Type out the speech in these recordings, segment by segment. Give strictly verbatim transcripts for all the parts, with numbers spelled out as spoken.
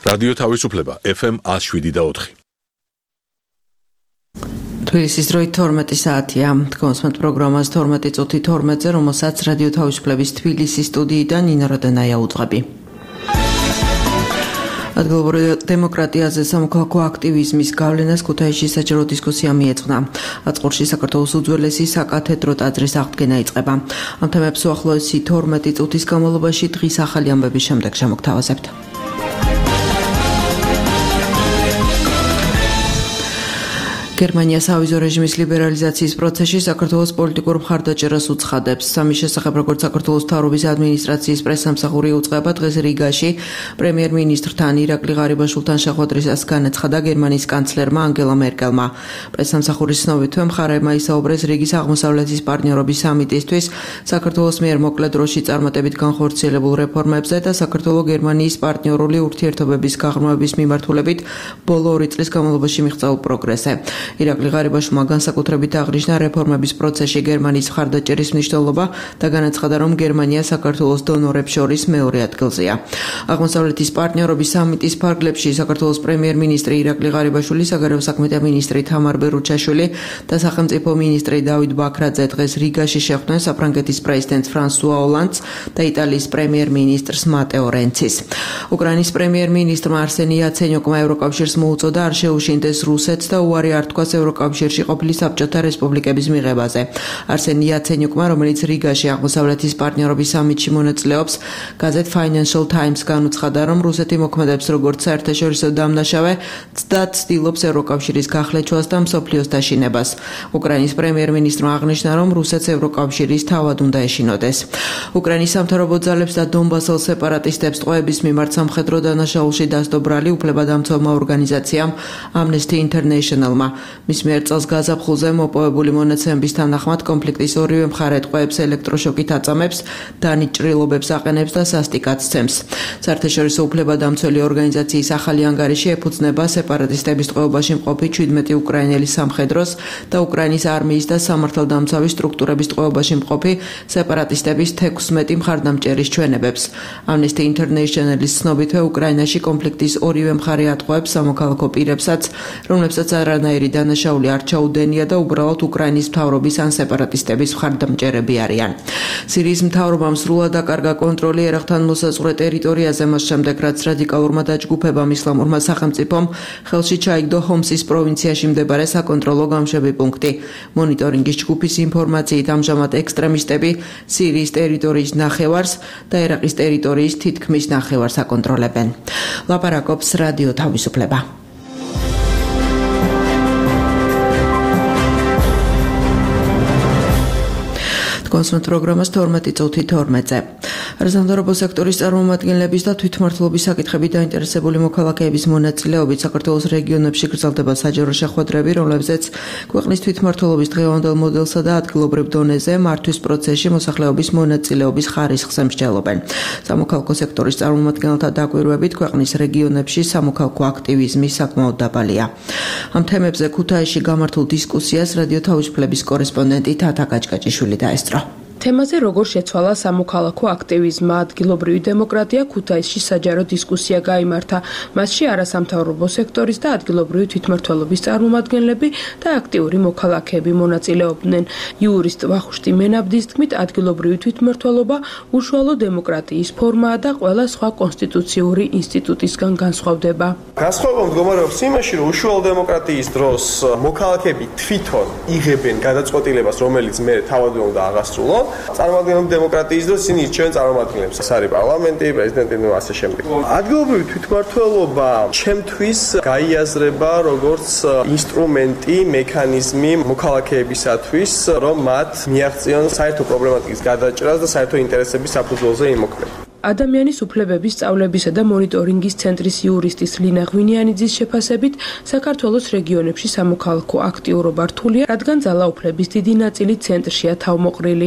რადიო თავისუფლება ეფ ემ one oh seven და four. თბილისის დროით თორმეტი საათია. კონსმეთ პროგრამას თორმეტი წუთი თორმეტზე, რომელსაც რადიო თავისუფლების თბილისის სტუდიიდან ნინა როდენაია უძღვები. ადგილობრივ დემოკრატიაზე სამოქალაქო აქტივიზმის გავლენას ქუთაისში საჯარო დისკუსია მიეძღვნა. აწყურში საქართველოს უძველესი საკათედრო ტაძრის აღდგენა იწყება. ამ თემებს უახლოესი თორმეტი წუთის განმავლობაში დღის ახალი ამბების შემდეგ შემოგთავაზებთ. გერმანია სავიზო რეჟიმის ლიბერალიზაციის პროცესში საქართველოს პოლიტიკურ მხარდაჭერას უცხადებს. სამის შესახებ, როგორც საქართველოს მთავრობის ადმინისტრაციის პრესსამსახური უწყება, დღეს რიგაში პრემიერ-მინისტრთან ირაკლი ღარიბაშვილთან შეხვედრისას განაცხადა გერმანიის კანცლერმა ანგელა მერკელმა. პრესსამსახურის ცნობითვე მხარეებმა ისაუბრეს რიგის აღმოსავლეთის პარტნიორობის სამიტისთვის, საქართველოს მიერ მოკლე დროში წარმატებით განხორციელებულ რეფორმებზე და საქართველო-გერმანიის პარტნიორული ურთიერთობების გაღრმავების მიმართულებით ბოლო ორი წლის განმავლობაში მიღწეულ პროგრესზე. ირაკლი ღარიბაშვილმა განსაკუთრებით აღნიშნა რეფორმების პროცესში გერმანიის მხარდაჭერის მნიშვნელობა და განაცხადა, რომ გერმანია საქართველოს დონორებს შორის მეორე ადგილზეა. აღმოსავლეთის პარტნიორობის სამიტის ფარგლებში საქართველოს პრემიერ-მინისტრი ირაკლი ღარიბაშვილი, საგარეო საქმეთა მინისტრი თამარ ბერუჩაშვილი და სახელმწიფო მინისტრი დავით ბაქრაძე დღეს რიგაში შეხვდნენ საფრანგეთის პრეზიდენტს ფრანსუა ოლანდს და იტალიის პრემიერ-მინისტრს მატეო რენცის. უკრაინის პრემიერ-მინისტრმა არსენი იაცენიუკმა ევროკავშირს მოუწოდა არ შეუშინდეს რუსეთს და უარი არ თქვას ევროკავშირში ყოფილი საბჭოთა რესპუბლიკების მიღებაზე. არსენი იაცენიუკმა, რომელიც რიგაში აღმოსავლეთის პარტნიორობის სამიტში მონაწილეობს, გაზეთ Financial Times განუცხადა, რომ რუსეთი მოქმედებს როგორც საერთაშორისო დამნაშავე და ცდილობს ევროკავშირის გახლეჩვას და მსოფლიოს დაშინებას. უკრაინის პრემიერ-მინისტრმა აღნიშნა, რომ რუსეთს ევროკავშირის თავად უნდა ეშინოდეს. უკრაინის სამთავრობო ძალებს და დონბასელ სეპარატისტებს ტყვეების მიმართ სამხედრო დანაშაულში დასდო ბრალი უფლებადამცველმა ორგანიზაციამ Amnesty International-მა. მის მიერ წელს გაზაფხულზე მოპოვებული მონაცემების თანახმად კონფლიქტის ორივე მხარე ტყვეებს ელექტროშოკით აწამებს, დანიჭრილობებს აყენებს და სასტიკად სცემს. საერთაშორისო უფლებადამცველი ორგანიზაციის ახალი ანგარიში ეფუძნება სეპარატისტების ტყვეობაში მყოფი ჩვიდმეტი უკრაინელი სამხედროს და უკრაინის არმიის და სამართალდამცავი სტრუქტურების ტყვეობაში მყოფი სეპარატისტების თექვსმეტი მხარდამჭერის ჩვენებებს. Amnesty International-ის ცნობითვე უკრაინაში კონფლიქტის ორივე მხარე ატყვევებს სამოქალაქო პირებსაც, რომლებსაც არანაირი დანაშაული არ ჩაუდენია და უბრალოდ უკრაინის მთავრობის ან სეპარატისტების მხარდამჭერები არიან. სირიის მთავრობამ სრულად აკარგა კონტროლი ერახთან მოსაზღვრე ტერიტორიაზე, მას შემდეგ რაც რადიკალურმა დაჯგუფებამ ისლამურმა სახელმწიფომ ხელში ჩაიგდო ჰომსის პროვინციაში მდებარე საკონტროლო გამშვები პუნქტი. მონიტორინგის ჯგუფის ინფორმაციით ამჟამად ექსტრემისტები სირიის ტერიტორიის ნახევარს და ერაყის ტერიტორიის თითქმის ნახევარს აკონტროლებენ. ლაპარაკობს რადიო თავისუფლება. კონსმეთ პროგრამას თორმეტი წუთი თორმეტზე. არასამთავრობო სექტორის წარმომადგენლების და თვითმმართველობის საკითხებით დაინტერესებული მოქალაქეების მონაწილეობით საქართველოს რეგიონებში გრძელდება საჯარო შეხვედრები, რომლებზეც ქვეყნის თვითმმართველობის დღევანდელ მოდელსა და ადგილობრივ დონეზე მართვის პროცესში მოსახლეობის მონაწილეობის ხარისხს ემსჯელობენ. სამოქალაქო სექტორის წარმომადგენელთა დაკვირვებით ქვეყნის რეგიონებში სამოქალაქო აქტივიზმი საკმაოდ დაბალია. ამ თემებზე ქუთაისში გამართულ დისკუსიას რადიო თავისუფლების კორესპონდენტი თათა გაჭკაჭიშვილი დაესწრო. თემაზე როგორ შეცვალა სამოქალაქო აქტივიზმმა, ადგილობრივი დემოკრატია ქუთაისში საჯარო დისკუსია გაიმართა. მასში არასამთავრობო სექტორის და ადგილობრივი თვითმმართველობის წარმომადგენლები და აქტიური მოქალაქეები მონაწილეობდნენ. იურისტ ვახუშტი მენაბდის თქმით, ადგილობრივი თვითმმართველობა უშუალო დემოკრატიის ფორმაა და ყველა სხვა კონსტიტუციური ინსტიტუტისგან განსხვავდება. განსხვავება მდგომარეობს იმაში, რომ უშუალო დემოკრატიის დროს მოქალაქეები თვითონ იღებენ გადაწყვეტილებას, რომელიც მე თავად უნდა აღასრულონ. წარმომადგენლობრივი დემოკრატიის დროს ისინი ირჩევენ წარმომადგენლებს. ეს არის პარლამენტი, პრეზიდენტი და ასე შემდეგ. ადგილობრივი თვითმმართველობა ჩემთვის გაიაზრება როგორც ინსტრუმენტი, მექანიზმი მოქალაქეებისათვის, რომ მათ მიაღწიონ საერთო პრობლემატიკის გადაჭრას და საერთო ინტერესების საფუძველზე იმოქმედონ. ადამიანის უფლებების სწავლებისა და მონიტორინგის ცენტრის იურისტის ლინა ღვინიანიძის შეფასებით, საქართველოს რეგიონებში სამოქალაქო აქტიურობა რთულია, რადგან ძალაუფლების დიდი ნაწილი ცენტრშია თავმოყრილი.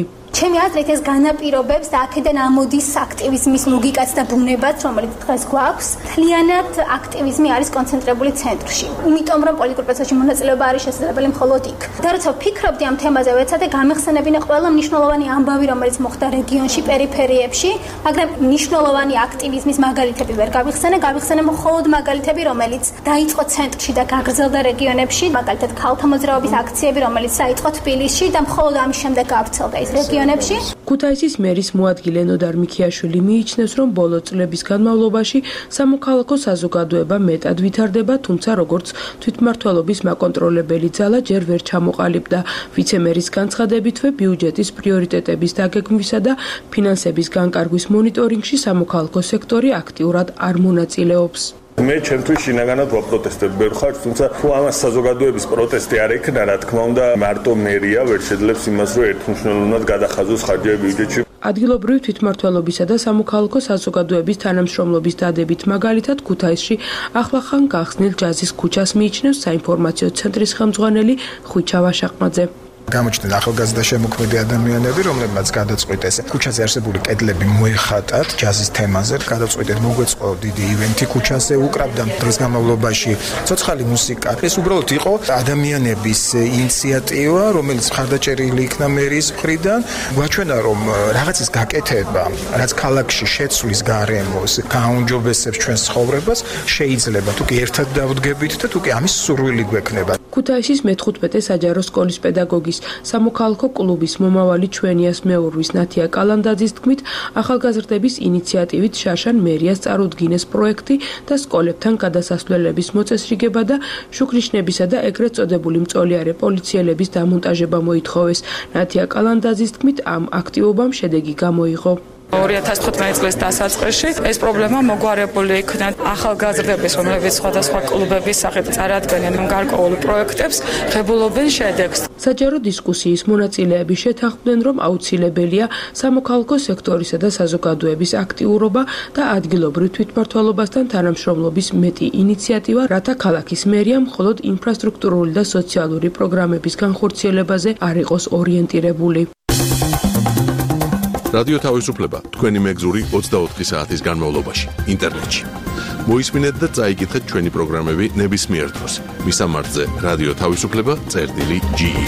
ჩემი აზრით ეს განაპირობებს და აქედან ამოდის აქტივიზმის ლოგიკაც და ბუნებაც, რომელიც დღეს გვაქვს. მთლიანად აქტივიზმი არის კონცენტრირებული ცენტრში. იმიტომ რომ პოლიტიკურ პროცესში მონაწილეობა არის შესაძლებელი მხოლოდ იქ. და როცა ვფიქრობდი ამ თემაზე, ვეცადე გამეხსენებინა ყველა მნიშვნელოვანი ამბავი, რომელიც მოხდა რეგიონში, პერიფერიებში, მაგრამ მნიშვნელოვანი აქტივიზმის მაგალითები ვერ გავიხსენე, გავიხსენე მხოლოდ მაგალითები, რომელიც დაიწყო ცენტრში და გაგრძელდა რეგიონებში, მაგალითად ქალთა მოძრაობის აქციები, რომელიც დაიწყო თბილისში და მხოლოდ ამის შემდეგ გავრცელდა ის რეგიონებში. ქუთაისის მერის მოადგილე ნოდარ მიქიაშვილი მიიჩნევს, რომ ბოლო წლების განმავლობაში სამოქალაქო საზოგადოება მეტად ვითარდება, თუმცა როგორც თვითმმართველობის მაკონტროლებელი ძალა ჯერ ვერ ჩამოყალიბდა. ვიცემერის განცხადებითვე ბიუჯეტის პრიორიტეტების დაგეგმვისა და ფინანსების განკარგვის მონიტორინგში სამოქალაქო სექტორი აქტიურად არ მონაწილეობს. მე ჩემთვის შინაგანად ვაპროტესტებ ბერხარ, თუმცა თუ ამას საზოგადოების პროტესტი არ ექნა, რა თქმა უნდა, მარტო მერია ვერ შეძლებს იმას, რომ ერთმნიშვნელოვნად გადახაზოს ხარჯები ბიუჯეტში. ადგილობრივი თვითმმართველობისა და სამოქალაქო საზოგადოების თანამშრომლობის დადებით მაგალითად ქუთაისში ახლახან გახსნილ ჯაზის ქუჩას მიიჩნევს საინფორმაციო ცენტრის ხელმძღვანელი ხვიჩა ვაშაყმაძე. გამოჩნდნენ ახალგაზრდა შემოქმედი ადამიანები, რომლებმაც გადაწყვიტეს ქუჩაზე არსებული კედლები მოეხატათ ჯაზის თემაზე, გადაწყვიტეთ მოგვეწყო დიდი ივენთი ქუჩაზე, უკრავდა დღის განმავლობაში ცოცხალი მუსიკა. ეს უბრალოდ იყო ადამიანების ინიციატივა, რომელიც მხარდაჭერილი იქნა მერის მხრიდან. გვაჩვენა, რომ რაღაცის გაკეთება, რაც ქალაქში შეცვლის გარემოს, გააუმჯობესებს ჩვენს ცხოვრებას, შეიძლება თუ კი ერთად დავდგებით და თუ კი ამის სურვილი გვექნება. ქუთაისის მეთხუთმეტე საჯარო სკოლის პედაგოგის სამოქალაქო კლუბის მომავალი ჩვენიას მეურვის ნათია კალანდაძის თქმით, ახალგაზრდების ინიციატივით შაშან მერიას წარუდგინეს პროექტი და სკოლებთან გადასასვლელების მოწესრიგება და შუქნიშნებისა და ეგრეთ წოდებული მწოლიარე პოლიციელების დამონტაჟება მოითხოვეს. ნათია კალანდაძის თქმით, ამ აქტივობამ შედეგი გამოიღო. ორი ათას თხუთმეტი წლის დასაწყისში ეს პრობლემა მოგვარებული იქნა ახალგაზრდების, რომლებიც სხვადასხვა კლუბების სახით წარადგენენ გარკვეულ პროექტებს, ღებულობენ შედეგს. საჯარო დისკუსიის მონაწილეები შეთანხმდნენ, რომ აუცილებელია სამოქალაქო სექტორისა და საზოგადოების აქტიურობა და ადგილობრივ თვითმმართველობასთან თანამშრომლობის მეტი ინიციატივა, რათა ქალაქის მერია მხოლოდ ინფრასტრუქტურული და სოციალური პროგრამების განხორციელებაზე არ იყოს ორიენტირებული. რადიო თავისუფლება თქვენი მეგზური ოცდაოთხი საათის განმავლობაში ინტერნეტში. მოისმინეთ და წაიკითხეთ ჩვენი პროგრამები ნებისმიერ დროს. მისამართზე რადიო თავისუფლება წერტილი ჯი ი.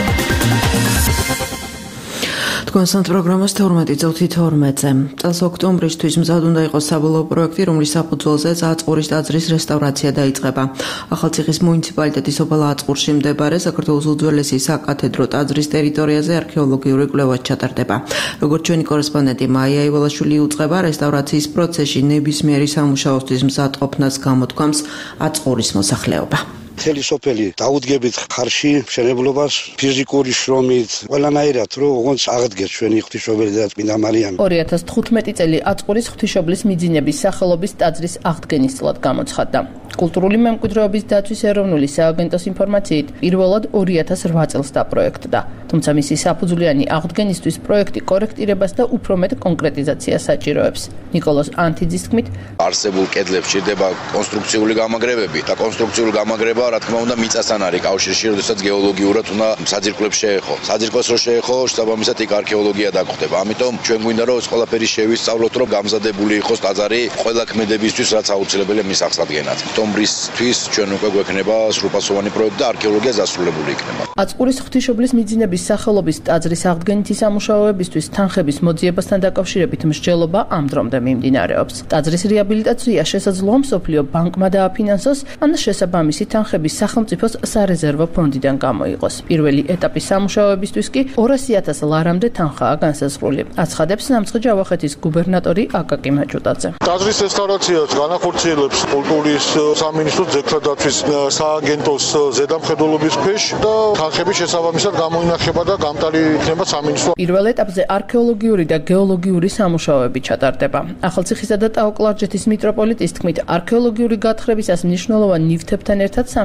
თქვენსთან პროგრამას თორმეტი წუთი თორმეტზე. წელს ოქტომბრისთვის მზად უნდა იყოს საბოლოო პროექტი, რომლის საფუძველზე აწყურის ტაძრის რესტავრაცია დაიწყება. ახალციხის მუნიციპალიტეტის ოფელ აწყურში მდებარე საქართველოს უძველესი საკათედრო ტაძრის ტერიტორიაზე არქეოლოგიური კვლევა ჩატარდება. როგორც ჩვენი კორესპონდენტი მაია ივალაშვილი უწყება, რესტავრაციის პროცესში ნებისმიერი სამუშაოსთვის მზად ყოფნას გამოთქვამს აწყურის მოსახლეობა. მთელი სოფელი დაუდგებით ხარში, მშენებლობას, ფიზიკური შრომით, ყველანაირად, რომ ოღონდ აღდგეს ჩვენი ღვთისმშობელი და წმინდა მარიამი. ორი ათას თხუთმეტი წელი აწყურის ღვთისმშობლის მიძინების სახელობის ტაძრის აღდგენის წლად გამოცხადდა. კულტურული მემკვიდრეობის დაცვის ეროვნული სააგენტოს ინფორმაციით, პირველად ორი ათას რვა წელს დაპროექტდა. თუმცა მისი საფუძვლიანი აღდგენისთვის პროექტი კორექტირებას და უფრო მეტ კონკრეტიზაციას საჭიროებს. ნიკოლოზ ანთიძის თქმით, არსებულ კედლებში ჩერდება კონსტრუქციული გამაგრებები და კონსტრუქციული გამაგრება რა თქმა უნდა მიწასთან არის კავშირში, როდესაც გეოლოგიურად უნდა საძირკვლებს შეეხო. საძირკვლებს რო შეეხო, შესაბამისად იქ არქეოლოგია დაგხვდება. ამიტომ ჩვენ გვინდა რომ ეს ყველაფერი შევისწავლოთ, რომ გამზადებული იყოს ტაძარი ყველა ქმედებისთვის, რაც აუცილებელია მის აღსადგენად. ოქტომბრისთვის ჩვენ უკვე გვექნება სრულფასოვანი პროექტი და არქეოლოგია დასრულებული იქნება. აწყურის ღვთისმშობლის მიძინების სახელობის ტაძრის აღდგენითი სამუშაოებისთვის თანხების მოძიებასთან დაკავშირებით მსჯელობა ამ დრომდე მიმდინარეობს. ტაძრის რეაბილიტაცია შესაძლოა მსოფლიო ბანკმა დააფინანსოს, ან შესაბამისი თანხების სახელმწიფოს სარეზერვო ფონდიდან გამოიყოს. პირველი ეტაპის სამუშაოებისთვის კი ორასი ათას ლარამდე თანხაა განსაზღვრული. აცხადებს სამცხე-ჯავახეთის გუბერნატორი აკაკი მაჭუტაძე. ტაძრის რესტავრაციას განახორციელებს კულტურის სამინისტროს ძეგლთადაცვის სააგენტოს ზედამხედველობის ქვეშ და თანხები შესაბამისად გამოინახება და გამტარი იქნება სამინისტრო. პირველ ეტაპზე არქეოლოგიური და გეოლოგიური სამუშაოები ჩატარდება. ახალციხისა და ტაო-კლარჯეთის მიტროპოლიტის თქმით, არქეოლოგიური გათხრებისას მნიშვნელოვან ნივთებთან ერთად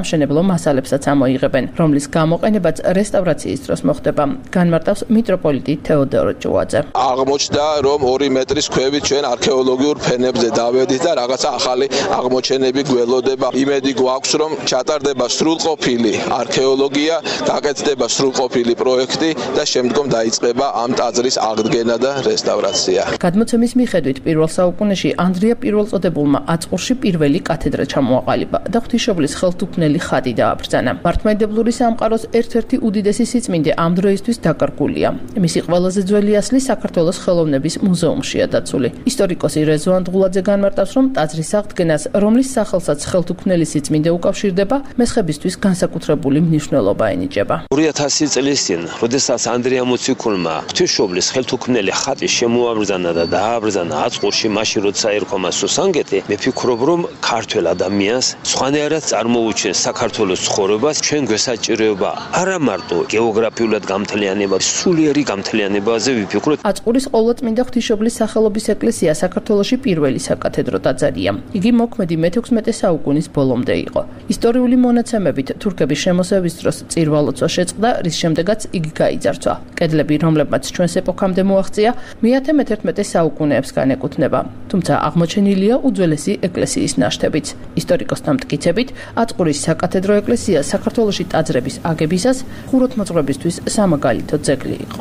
სამშენებლო მასალებსაც ამოიღებენ, რომლის გამოყენებაც რესტავრაციის დროს მოხდება. განმარტავს მიტროპოლიტი თეოდორ ჭუაძე. აღმოჩნდა, რომ ორი მეტრის ქვევით ჩვენ არქეოლოგიურ ფენებზე დავედით და რაღაცა ახალი აღმოჩენები გველოდება. იმედი გვაქვს, რომ ჩატარდება სრულყოფილი არქეოლოგია, გაკეთდება სრულყოფილი პროექტი და შემდგომ დაიწყება ამ ტაძრის აღდგენა და რესტავრაცია. გადმოცემის მიხედვით პირველ საუკუნეში ანდრია პირველწოდებულმა აწყურში პირველი კათედრა ჩამოაყალიბა და ღვთისმშობლის ხელთუქმნელი ხატი დააბრძანა. მართლმადიდებლური სამყაროს ერთ-ერთი უდიდესი სიწმინდე ამ დროისთვის დაკარგულია. მისი ყველაზე ძველი ასლი საქართველოს ხელოვნების მუზეუმშია დაცული. ისტორიკოსი რეზვან დღულაძე განმარტავს, რომ ტაძრის აღდგენას, რომლის სახელსაც ხელთუქმნელი სიწმინდე უკავშირდება, მესხებისთვის განსაკუთრებული მნიშვნელობა ენიჭება. ორი ათასი წლის წინ, როდესაც ანდრია მოციქულმა ღვთისმშობლის ხელთუქმნელი ხატი შემოაბრძანა და დააბრძანა აწყურში, მაშინ როცა ერქვა მას სუსანგეთი, მე ფიქრობ, რომ ქართველ ადამიანს სხვანაირად წარმოუჩენს საქართველოს ცხოვრებას, ჩვენ გვესაჭიროება არა მარტო გეოგრაფიულად გამთლიანება, სულიერი გამთლიანებაზე ვიფიქროთ. აწყურის ყოვლადწმინდა ღვთისმშობლის სახელობის ეკლესია საქართველოში პირველი საკათედრო ტაძარია. იგი მოქმედი მეთექვსმეტე საუკუნის ბოლომდე იყო. ისტორიული მონაცემებით თურქების შემოსევის დროს წირვა-ლოცვა შეწყდა, რის შემდეგაც იგი გაიძარცვა. კედლები, რომლებმაც ჩვენს ეპოქამდე მოაღწია, მეათე მეთერთმეტე საუკუნეებს განეკუთვნება. თუმცა აღმოჩენილია უძველესი ეკლესიის ნაშთებიც. ისტორიკოსთა მტკიცებით, აწყურის საკათედრო ეკლესია საქართველოში ტაძრების აგებისას ხუროთმოძღვრებისთვის სამაგალითო ძეგლი იყო.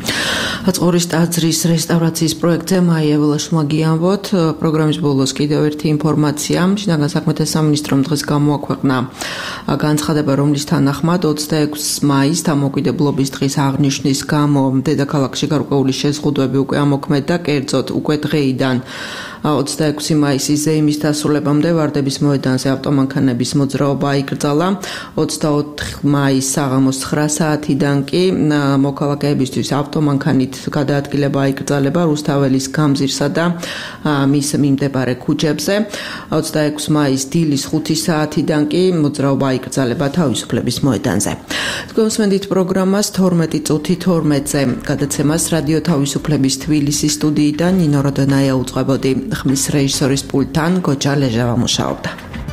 აწყურის ტაძრის რესტავრაციის პროექტზე მაია ველაშვილმა გიამბოთ. პროგრამის ბოლოს კიდევ ერთი ინფორმაცია. შინაგან საქმეთა სამინისტრომ დღეს გამოაქვეყნა განცხადება, რომლის თანახმად ოცდაექვსი მაისს დამოუკიდებლობის დღის აღნიშვნის გამო დედაქალაქში გარკვეული შეზღუდვები უკვე ამოქმედდა, კერძოდ უკვე დღეიდან ოცდაექვსი მაისის ზეიმის დასრულებამდე ვარდების მოედანზე ავტომანქანების მოძრაობა იკრძალა. ოცდაოთხი მაისს საღამოს ცხრა საათიდან კი მოქალაქეებისთვის ავტომანქანით გადაადგილება იკრძალება რუსთაველის გამზირსა და მის მიმდებარე ქუჩებზე. ოცდაექვსი მაისს დილის ხუთი საათიდან კი მოძრაობა იკრძალება თავისუფლების მოედანზე. თქვენსმენდით პროგრამას თორმეტი წუთი თორმეტზე გადაცემას რადიო თავისუფლების თბილისის სტუდიიდან ნინო როდონაია უძღვებოდი. ხმის რეჟისორის პულტთან გოჯა ლეჟავა მუშაობდა.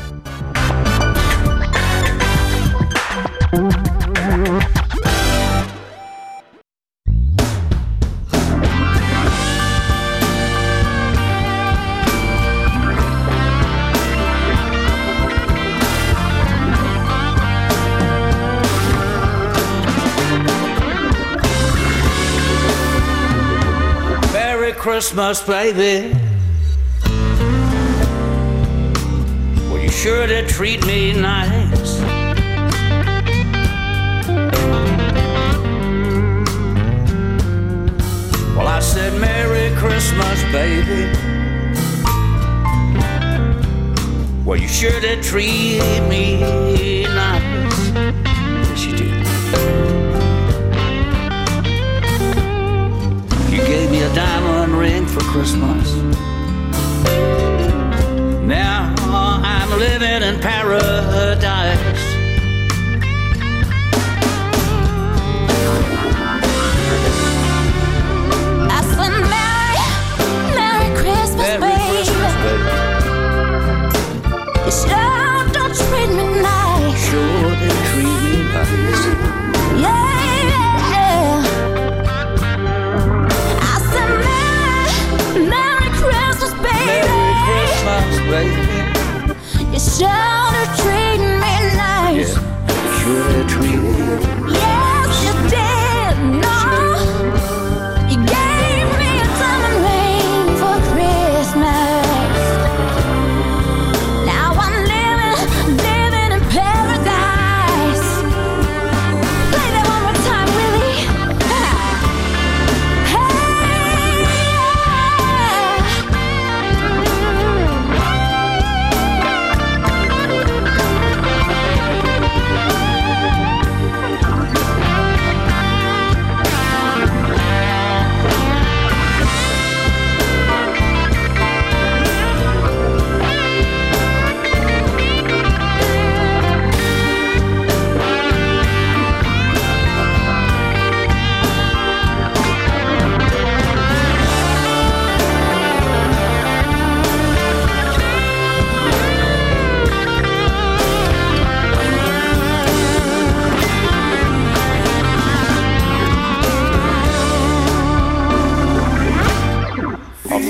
Merry Christmas, baby. Sure to treat me nice. Well, I said Merry Christmas, baby. Well, you sure to treat me nice. Yes, you did. You gave me a diamond ring for Christmas. Now I'm living in paradise. I said Merry, Merry Christmas, Merry baby. Christmas, baby. You sure don't treat me nice. Sure they treat me nice. Yeah, yeah. I said Merry, Merry Christmas.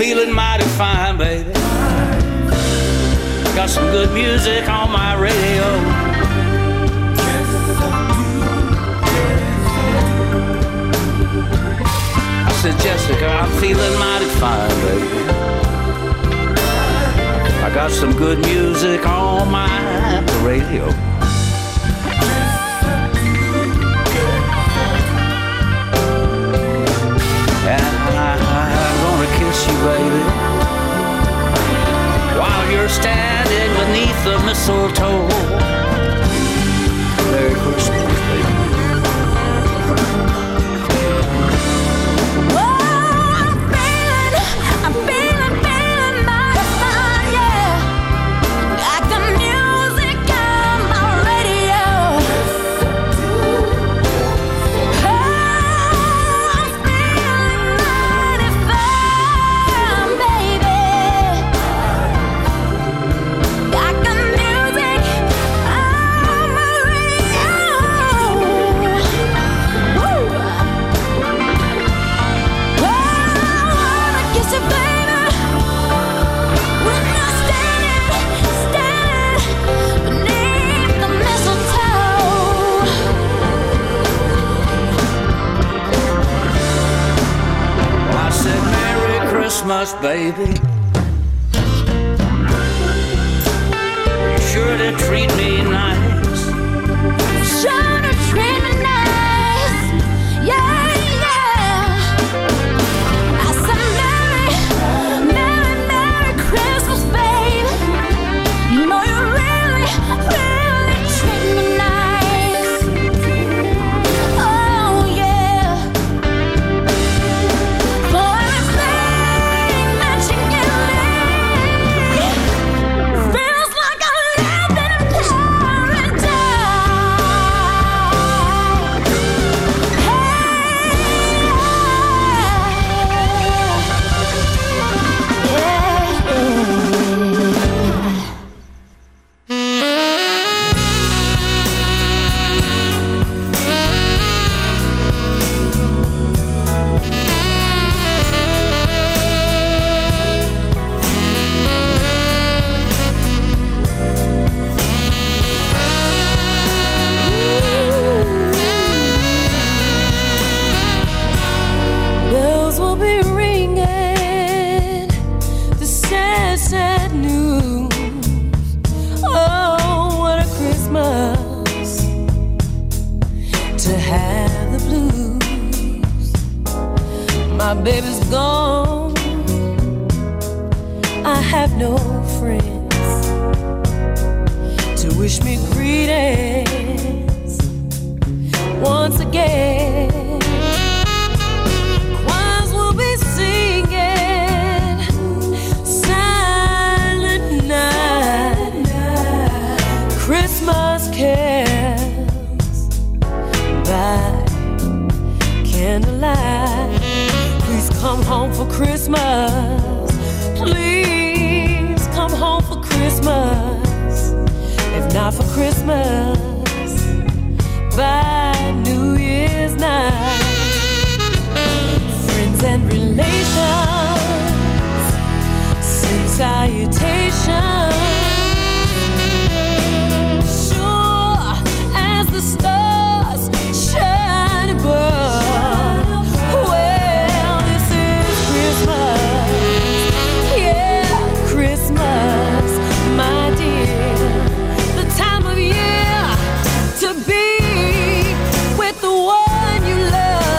feeling mighty fine, baby. Got some good music on my radio. I said, Jessica, I'm feeling mighty fine, baby. I got some good music on my radio. And I'm gonna kiss you, baby, while you're standing beneath the mistletoe. Merry Christmas, baby. Christmas, baby. Sure to treat me nice. Sure to treat me nice. Yeah, yeah. I said Merry, Merry, Merry Christmas, baby. You know you really, really treat me nice. Oh, yeah. For everything that you give me feels like I'm living in paradise. Bells will be ringing, the sad, sad news. Oh, what a Christmas to have the blues. My baby's gone, I have no friends to wish me greetings once again. Choirs will be singing Silent Night, Christmas carols by candlelight. Please come home for Christmas. Please come home for Christmas. If not for Christmas, by New Year's night. Friends and relations send salutations. Sure as the stars shine above. Well, this is Christmas. Yeah, Christmas, my dear. The time of year to be with the one you love.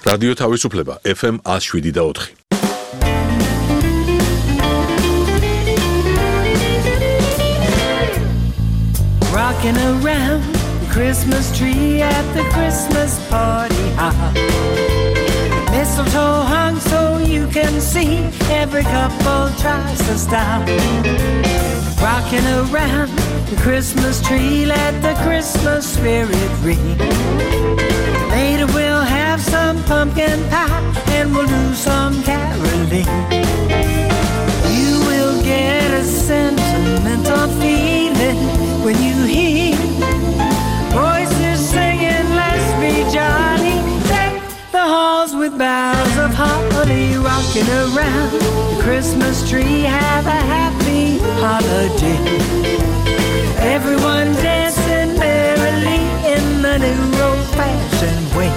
რადიო თავისუფლება F M one oh seven და four. Rocking around the Christmas tree at the Christmas party hop. Mistletoe hung so you can see every couple tries to stop. Rocking around the Christmas tree, let the Christmas spirit ring. Later we'll have some pumpkin pie and we'll do some caroling. You will get a sentimental feeling when you hear voices singing, let's be jolly. Deck the halls with boughs of holly. Rocking around the Christmas tree, have a happy holiday. Everyone dancing merrily in the new old-fashioned way.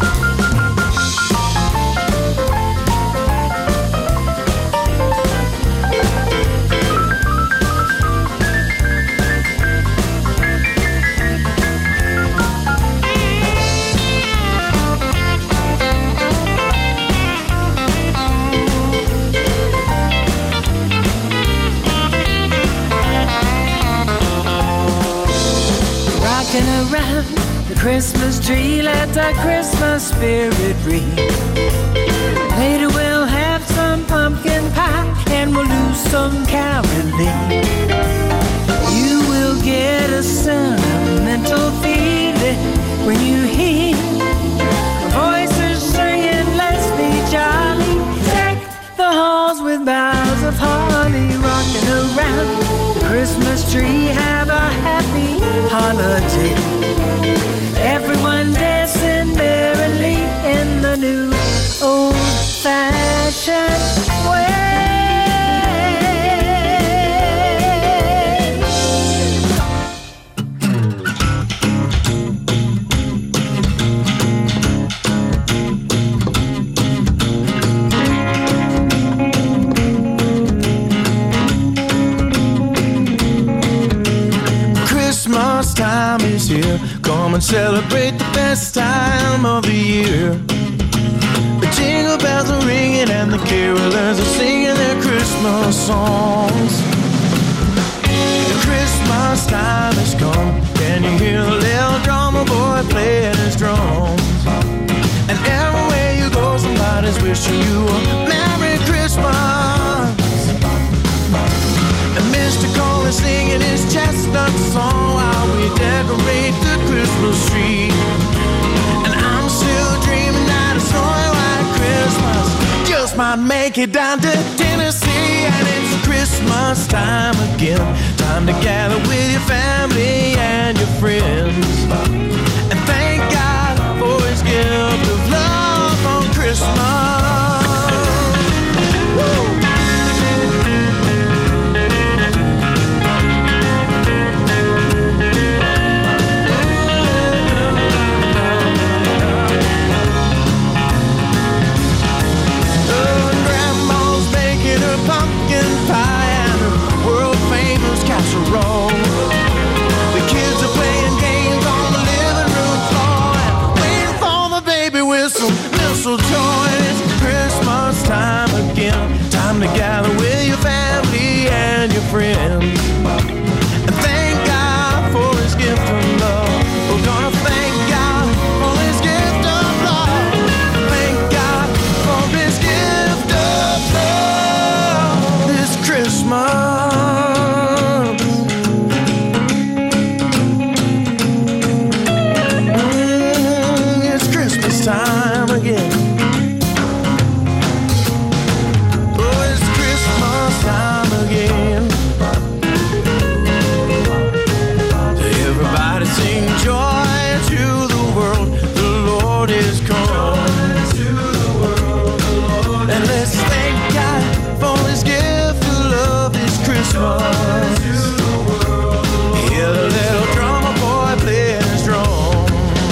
Rocking around the Christmas tree, let the Christmas spirit ring. Later we'll have some pumpkin pie and we'll do some caroling. You will get a sentimental feeling when you hear voices singing, let's be jolly. Deck the halls with boughs of holly. Rocking around the Christmas tree, have a happy holiday. Everyone dancing merrily in the new old-fashioned way. Christmas time is here. Come and celebrate the best time of the year. The jingle bells are ringing and the carolers are singing their Christmas songs. The Christmas time has come. Can you hear the little drummer boy playing his drums? And everywhere you go, somebody's wishing you a Merry Christmas. And Mister Cole is singing his chestnut song while we decorate the Christmas tree. And I'm still dreaming that a snowy white Christmas just might make it down to Tennessee. And it's Christmas time again, time to gather with your family and your friends. And thank God for his gift of love on Christmas. Woo! Pumpkin pie and a world-famous casserole. The kids are playing games on the living room floor and waiting for the baby with some mistletoe. And it's Christmas time again, time to gather with your family and your friends. And thank God for his gift of love. We're gonna thank God for his gift of love. Thank God for his gift of love. Christmas. Mm, it's Christmas time again. Oh, it's Christmas time again. Everybody sing joy to the world. The Lord is come. And let's thank God for his gift of love this Christmas. Hear the little drummer boy playing his drum.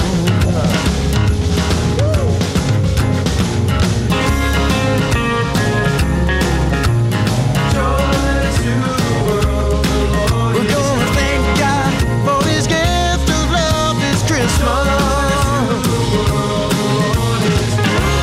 We're gonna thank God for his gift of love this Christmas.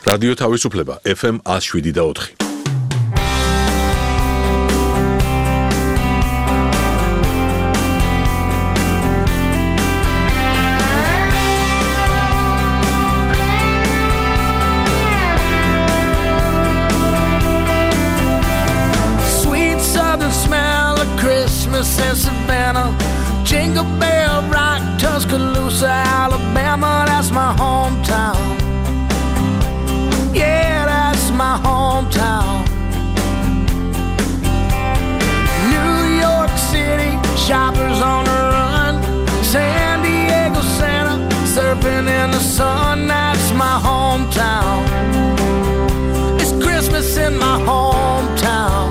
რადიო თავისუფლება F M one oh seven და four. In Savannah, Jingle Bell Rock, Tuscaloosa, Alabama, that's my hometown. Yeah, that's my hometown. New York City, shoppers on the run. San Diego, Santa, surfing in the sun, that's my hometown. It's Christmas in my hometown.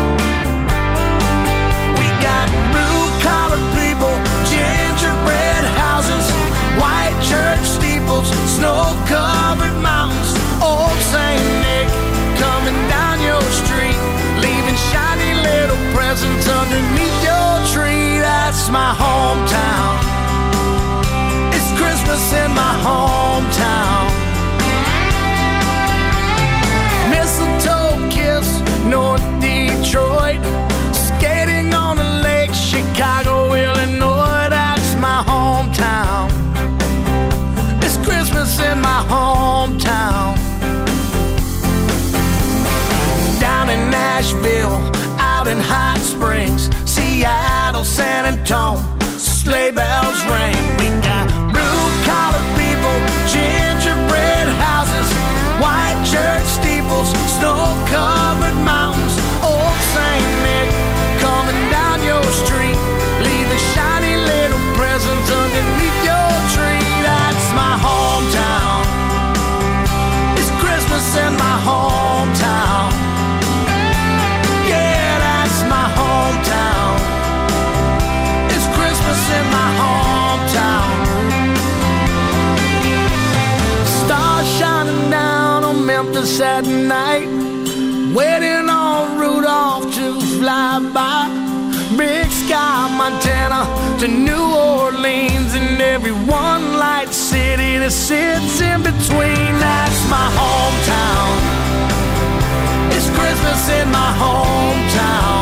Gingerbread houses, white church steeples, snow-covered mountains, old Saint Nick coming down your street, leaving shiny little presents underneath your tree. That's my hometown. It's Christmas in my hometown. Mistletoe kiss, North Detroit, skating on the lake, Chicago, Illinois. My hometown. It's Christmas in my hometown. Down in Nashville, out in Hot Springs, Seattle, San Antonio, sleigh bells ring. We got blue-collar people, gingerbread houses, white church steeples, snow-covered mountains, old Saint Nick coming down your street, leaving shiny little presents underneath your tree. That's my hometown. It's Christmas in my hometown. Yeah, that's my hometown. It's Christmas in my hometown. Stars shining down on Memphis at night, waiting on Rudolph to fly by. Big Sky, Montana to New Orleans, and every one light city that sits in between. That's my hometown. It's Christmas in my hometown.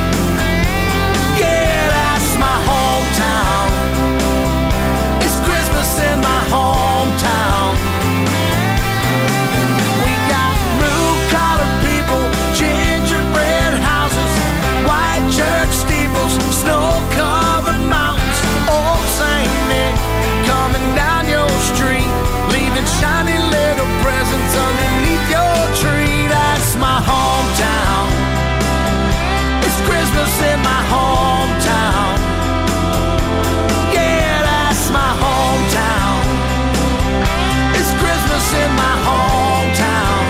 Yeah, that's my hometown. It's Christmas in my hometown. We got blue-collar people, gingerbread houses, white church steeples, snow-covered mountains, old Saint Nick coming down your street, leaving shiny little presents underneath your tree. That's my hometown. It's Christmas in my hometown. Yeah, that's my hometown. It's Christmas in my hometown.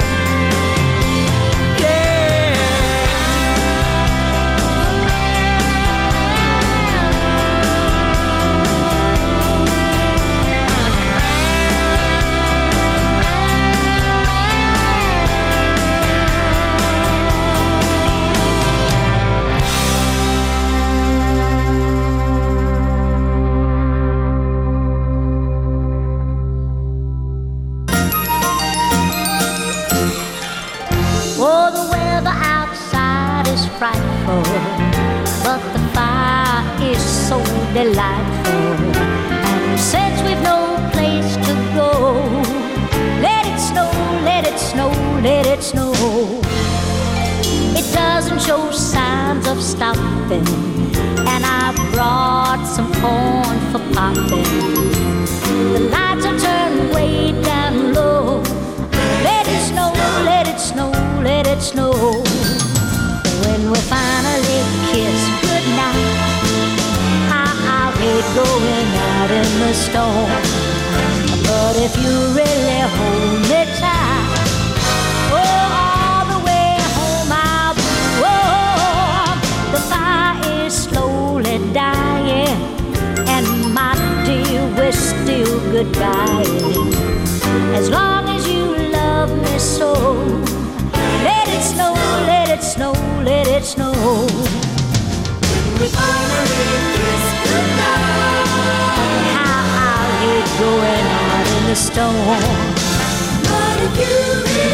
Frightful, but the fire is so delightful. And since we've no place to go, let it snow, let it snow, let it snow. It doesn't show signs of stopping, and I brought some corn for popping. The lights are turned way down low. Let it snow, let it snow, let it snow. When we finally kiss goodnight, I, I hate going out in the storm. But if you really hold me tight, oh, all the way home I'll be warm. The fire is slowly dying, and my dear, we're still goodbye. As long as you love me so, let it snow, let it snow, let it snow. We finally kiss goodnight. How I hate going out in the storm. But if you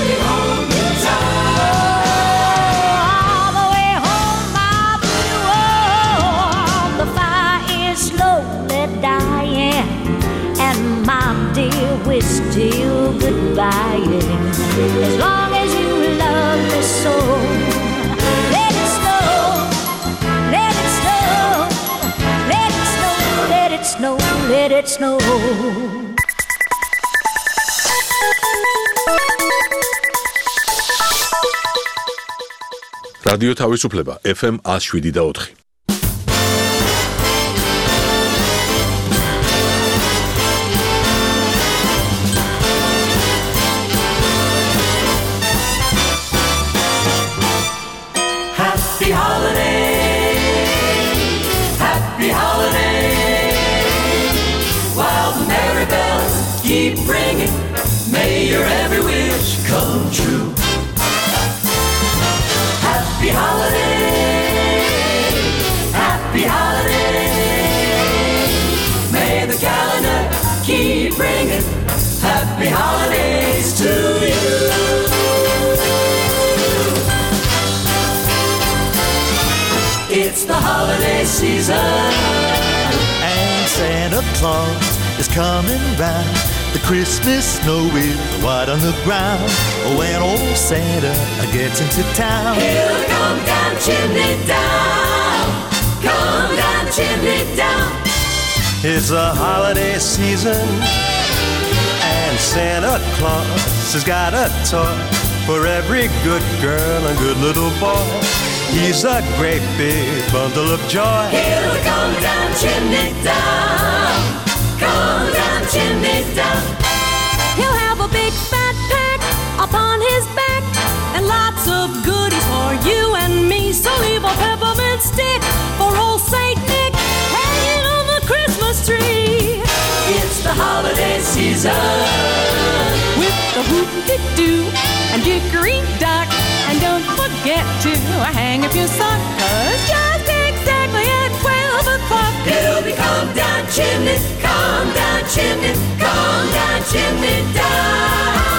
as long as you love me so. Let it snow, let it snow, let it snow, let it snow, let it snow. რადიო თავისუფლება ეფ ემ one oh seven და four. Happy holiday, happy holiday. While the merry bells keep ringing, may your every wish come true. Happy holiday, happy holiday. May the calendar keep ringing. Happy holidays to you. It's the holiday season, and Santa Claus is coming round. The Christmas snow is white on the ground. When old Santa gets into town, he'll come down chimney down, come down chimney down. It's the holiday season, and Santa Claus has got a toy for every good girl and good little boy. He's a great big bundle of joy. He'll come down chimney down, come down chimney down. He'll have a big fat pack upon his back and lots of goodies for you and me. So leave a peppermint stick for old Saint Nick hanging on the Christmas tree. It's the holiday season with the hoop-de-doo and dickory-dock. And don't forget to hang up your sock, 'cause just exactly at twelve o'clock he'll be come down chimney, come down chimney, come down chimney down.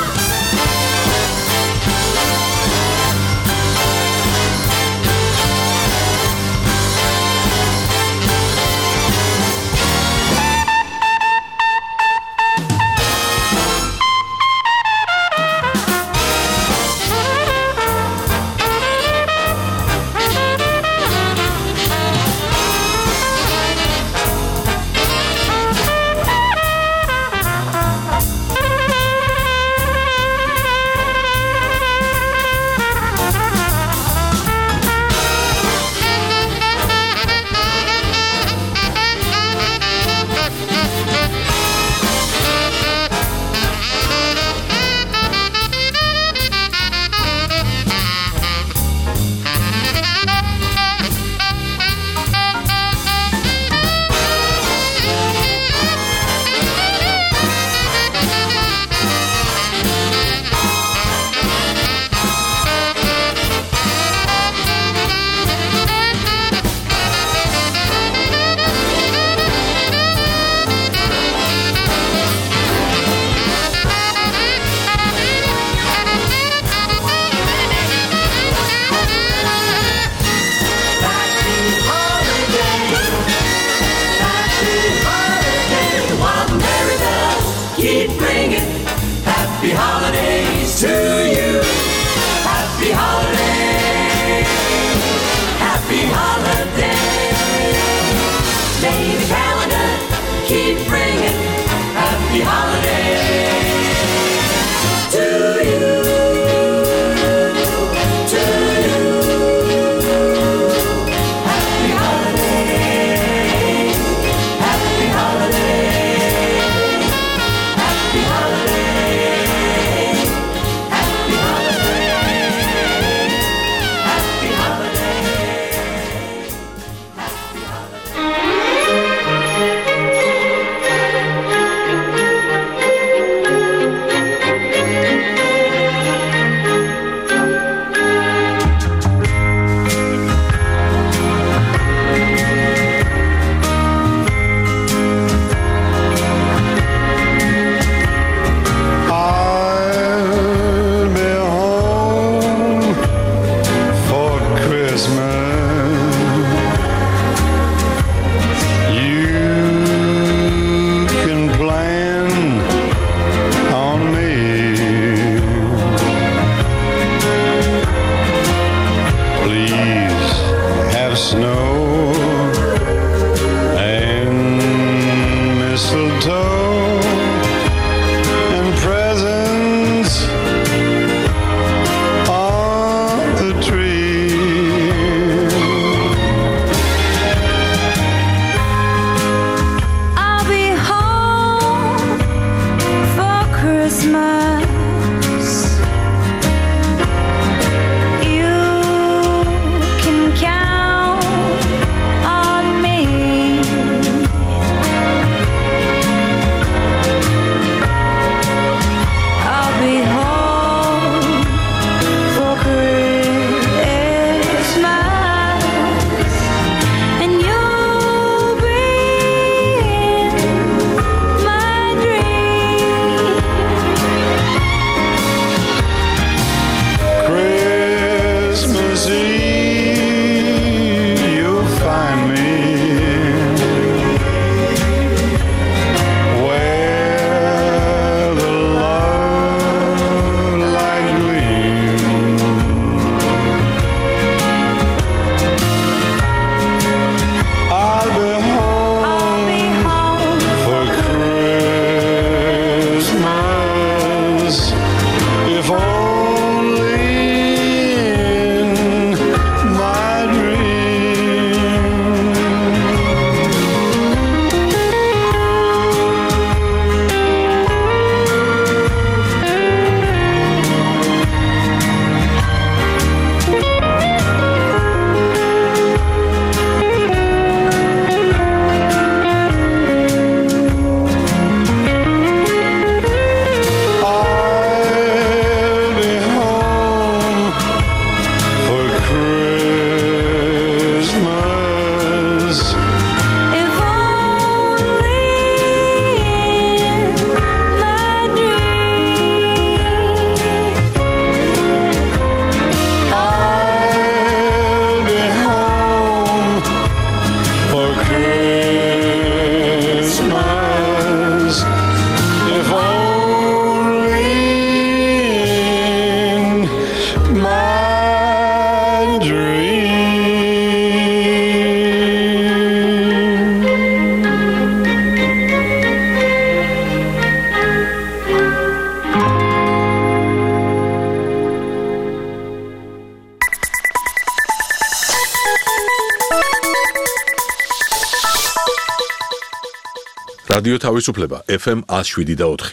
რადიო თავისუფლება F M one oh seven და four.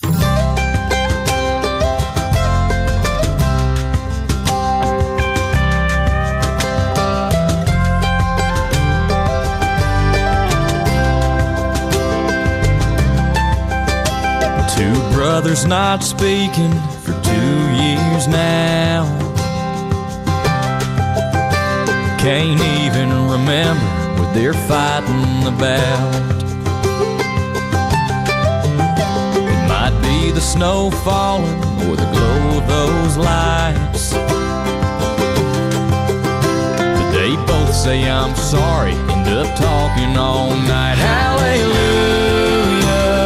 Two brothers not speaking for two years now. Can't even remember what they're fighting about. It might be the snow falling or the glow of those lights, but they both say I'm sorry, end up talking all night. Hallelujah,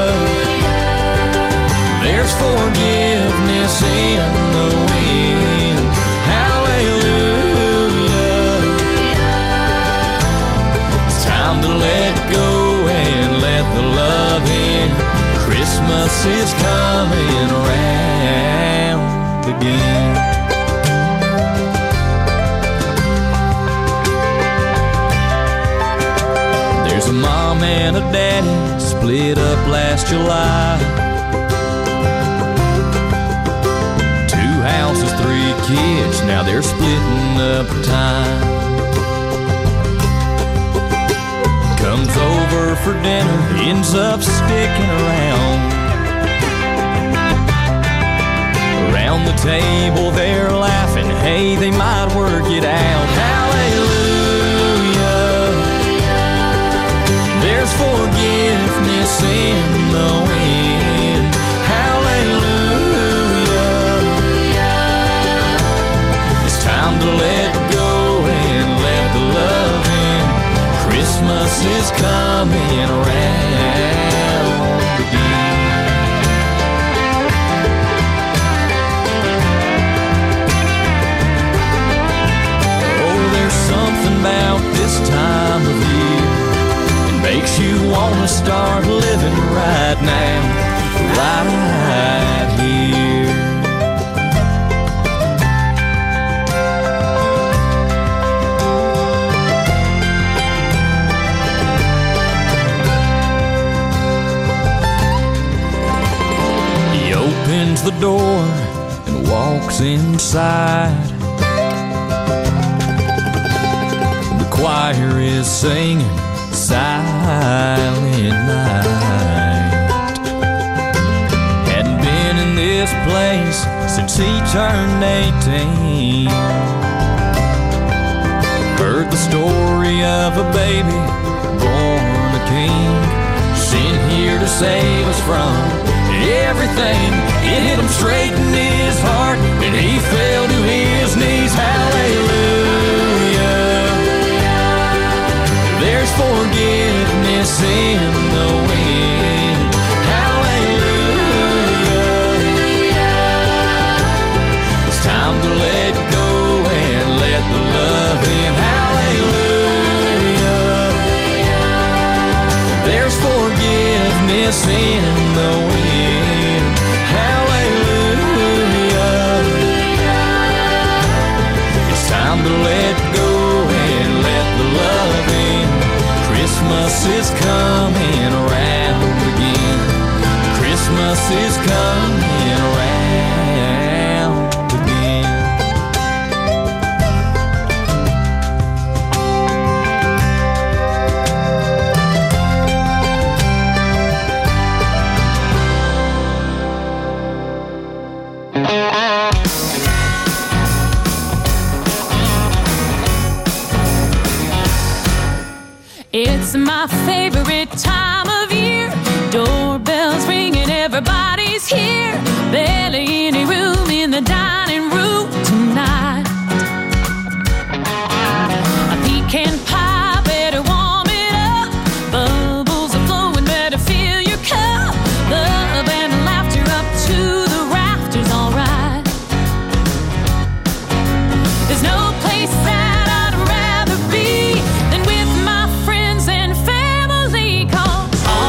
there's forgiveness in the wind. Hallelujah, it's time to let go and let the love in. Christmas is coming around again. There's a mom and a daddy split up last July. Two houses, three kids, now they're splitting up time. Comes over for dinner, ends up sticking around. Around the table they're laughing, hey, they might work it out. Hallelujah, there's forgiveness in the wind. Hallelujah, it's time to let go and let the love in. Christmas is coming around again. Oh, there's something about this time of year that makes you want to start living right now, right here. Opens the door and walks inside. The choir is singing Silent Night. Hadn't been in this place since he turned eighteen. Heard the story of a baby born a king, sent here to save us from everything. It hit him straight in his heart and he fell to his knees. Hallelujah, there's forgiveness in the wind. Hallelujah, it's time to let go and let the love in. Hallelujah, there's forgiveness in the wind. Hallelujah, it's time to let go and let the love in. Christmas is coming around again. Christmas is coming around again. It's my favorite time of year. Doorbells ringing, everybody's here. Barely any room in the dining room tonight. A pecan pie, better warm it up. Bubbles are flowing, better fill your cup. Love and laughter up to the rafters, alright. There's no place that I'd rather be than with my friends and family, 'cause all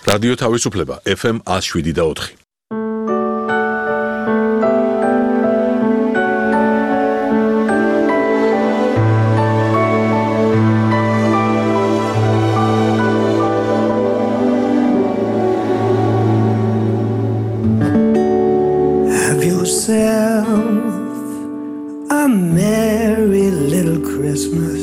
რადიო თავისუფლება ეფ ემ one oh seven და four. A merry little Christmas.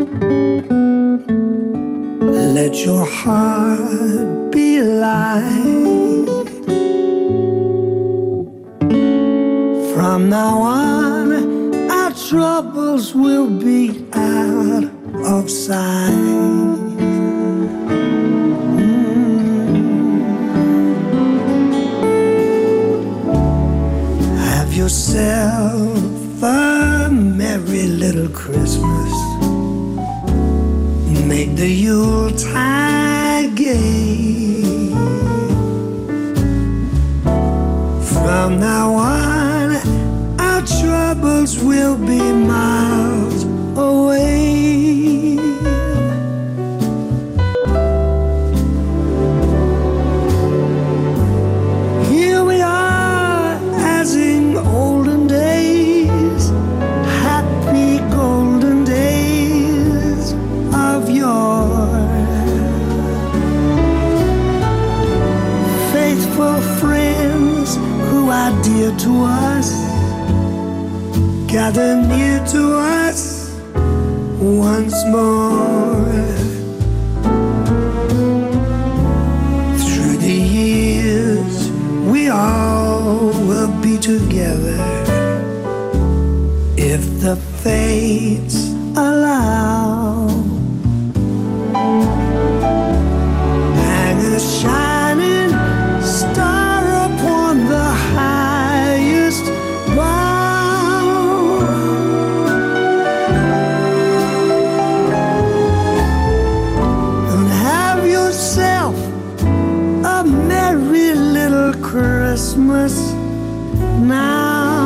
Let your heart be light. From now on, our troubles will be out of sight. Have yourself a merry little Christmas. Make the Yuletide gay. From now on, our troubles will be miles away. Here we are, as in olden days, happy golden days of yore. Faithful friends who are dear to us, gather near to us once more. Through the years, we all will be together, if the fates allow. Hang a shining star upon the highest bough. And have yourself a merry little Christmas now.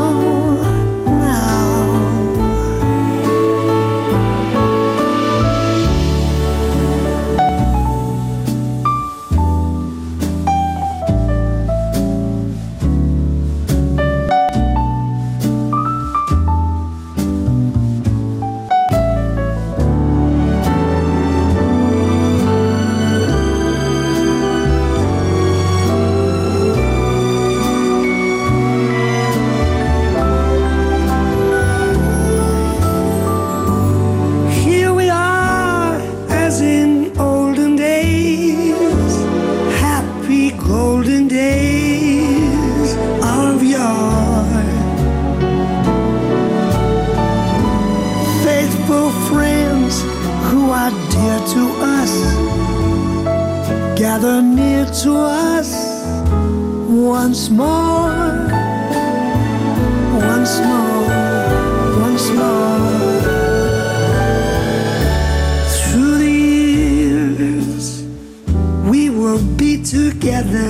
Gather near to us once more, once more, once more. Through the years, we will be together,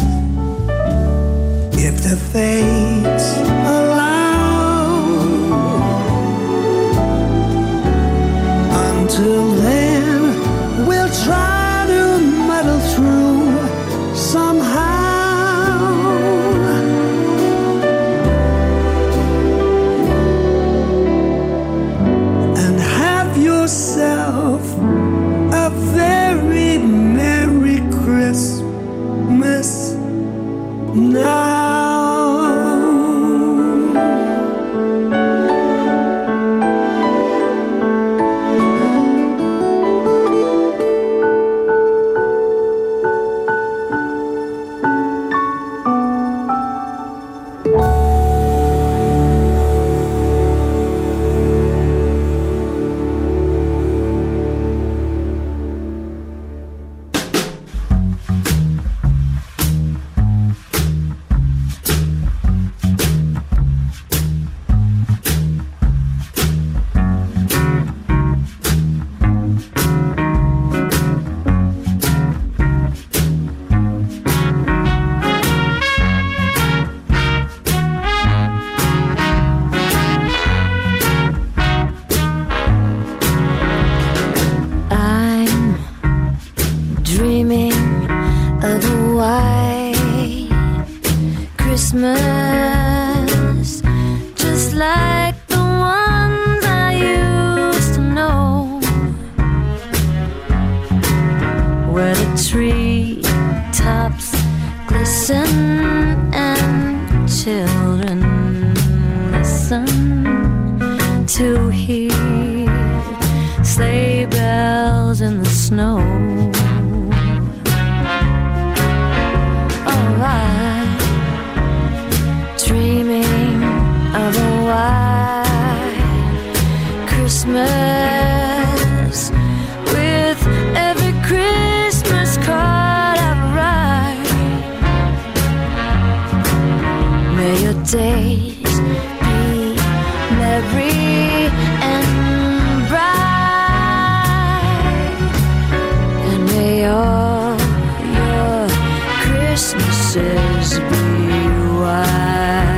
if the fates allow. Until then, we'll try through somehow. And have yourself a very merry Christmas now. snow. Oh, I'm dreaming of a white Christmas with every Christmas card I write. May your days be merry and bright, and may all your Christmases be white.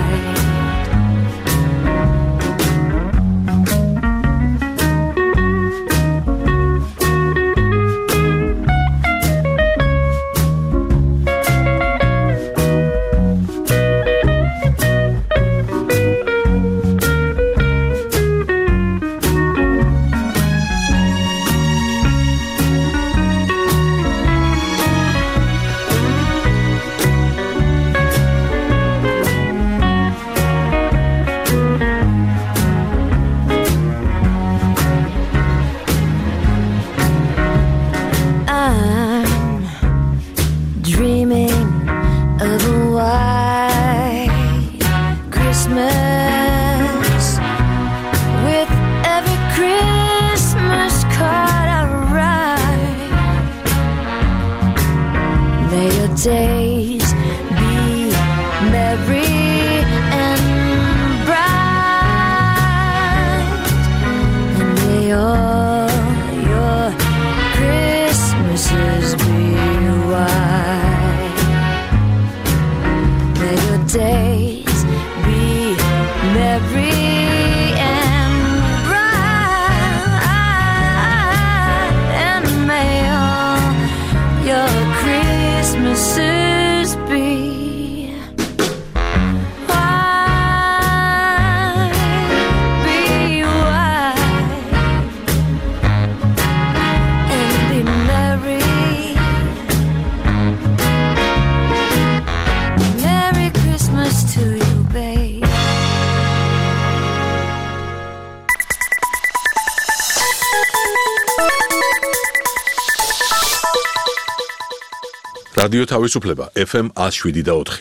Days be merry and bright, and may all your Christmases be white. May your days be merry and bright, and may all your Christmases be white, be white, and be merry. Merry Christmas to you, babe. რადიო თავისუფლება F M one oh seven და four.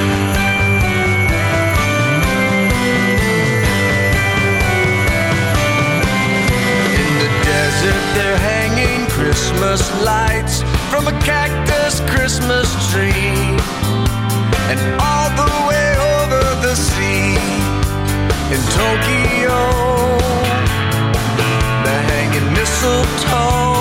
In the desert they're hanging Christmas lights from a cactus Christmas tree, and all the way over the sea in Tokyo they're hanging mistletoe.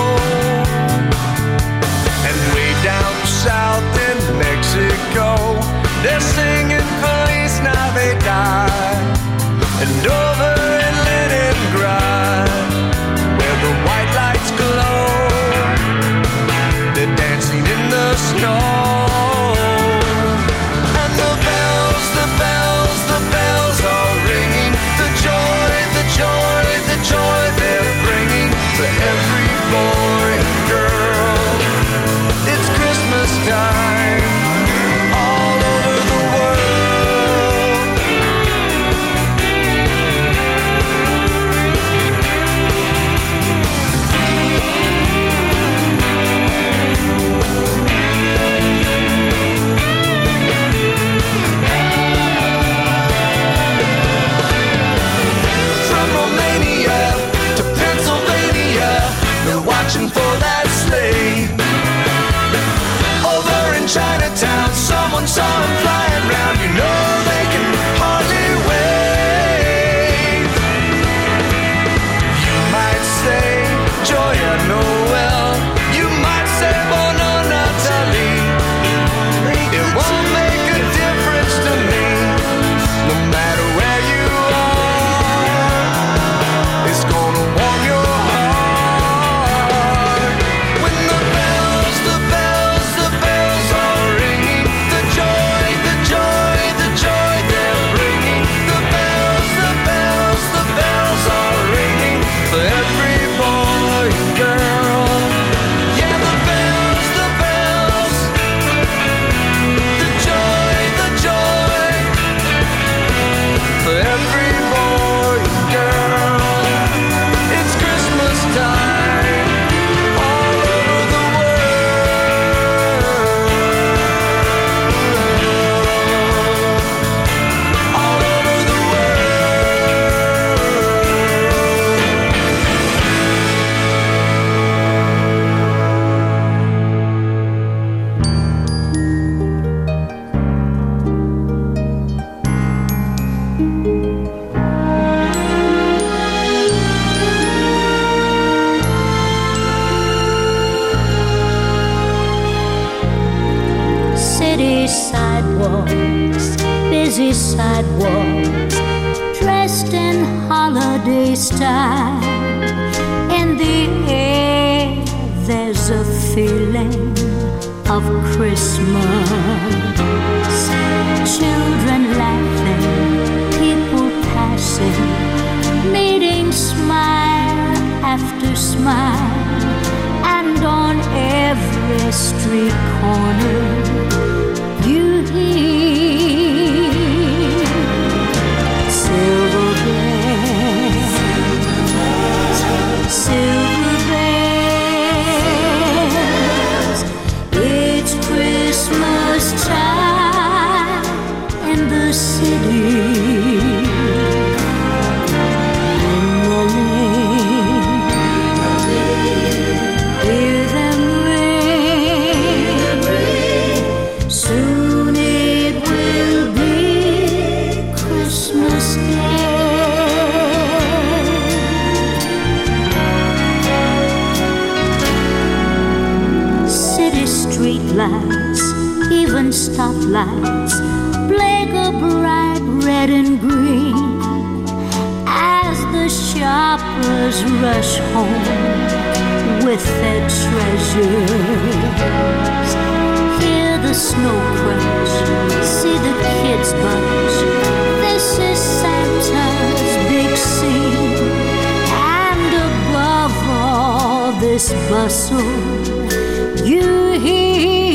Down south in Mexico, they're singing Feliz Navidad. And over in Leningrad, where the white lights glow, they're dancing in the snow. And the bells, the bells, the bells are ringing. The joy, the joy, the joy they're bringing to every boy and girl. It's Christmas time all over the world. From Romania to Pennsylvania, they're watching for that sleigh. Chinatown, someone saw him flying round. You know they can hardly wait. You might say Joya Noel, you might say Buona Natalie. It won't make a difference to me, no matter where you are. It's gonna warm your heart when the bells, the bells, the bells are ringing. The joy, the joy, the joy they're bringing. The bells, the bells, the bells are ringing for every boy and girl. Yeah, the bells, the bells, the joy, the joy for every boy and girl. It's Christmas time all over sidewalk, dressed in holiday style. In the air, there's a feeling of Christmas. Children laughing, people passing, meeting smile after smile, and on every street corner you hear silver bells, silver bells. It's Christmas time in the city. Lights, even stoplights, blink a bright red and green as the shoppers rush home with their treasures. Hear the snow crunch, see the kids bunch. This is Santa's big scene, and above all this bustle, you hear